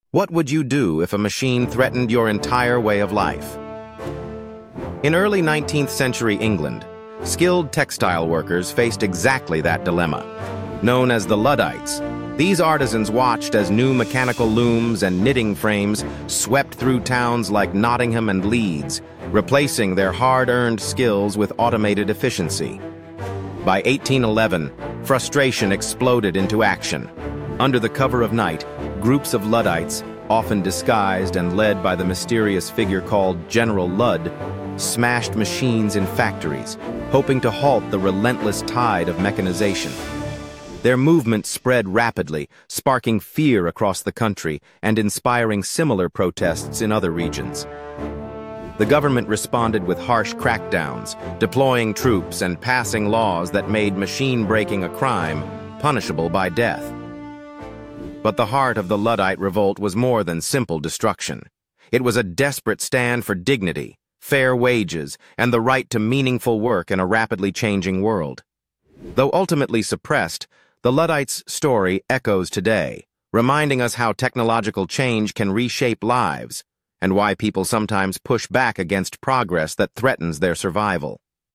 What would you do if a machine threatened your entire way of life? In early 19th century England, skilled textile workers faced exactly that dilemma. Known as the Luddites, these artisans watched as new mechanical looms and knitting frames swept through towns like Nottingham and Leeds, replacing their hard-earned skills with automated efficiency. By 1811, frustration exploded into action. Under the cover of night, groups of Luddites, often disguised and led by the mysterious figure called General Ludd, smashed machines in factories, hoping to halt the relentless tide of mechanization. Their movement spread rapidly, sparking fear across the country and inspiring similar protests in other regions. The government responded with harsh crackdowns, deploying troops and passing laws that made machine breaking a crime punishable by death. But the heart of the Luddite revolt was more than simple destruction. It was a desperate stand for dignity, fair wages, and the right to meaningful work in a rapidly changing world. Though ultimately suppressed, the Luddites' story echoes today, reminding us how technological change can reshape lives and why people sometimes push back against progress that threatens their survival.